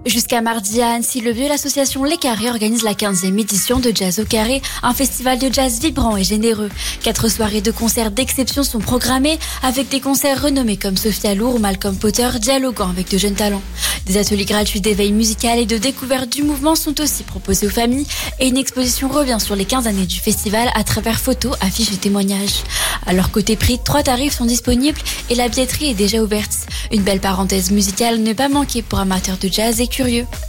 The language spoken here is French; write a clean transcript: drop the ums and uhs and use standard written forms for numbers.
Jusqu'à mardi à Annecy, le vieux l'association Les Carrés organise la 15e édition de Jazz au Carré, un festival de jazz vibrant et généreux. 4 soirées de concerts d'exception sont programmées avec des concerts renommés comme Sophia Lour ou Malcolm Potter dialoguant avec de jeunes talents. Des ateliers gratuits d'éveil musical et de découverte du mouvement sont aussi proposés aux familles et une exposition revient sur les 15 années du festival à travers photos, affiches et témoignages. Alors côté prix, 3 tarifs sont disponibles et la billetterie est déjà ouverte. Une belle parenthèse musicale ne pas manquer pour amateurs de jazz et curieux.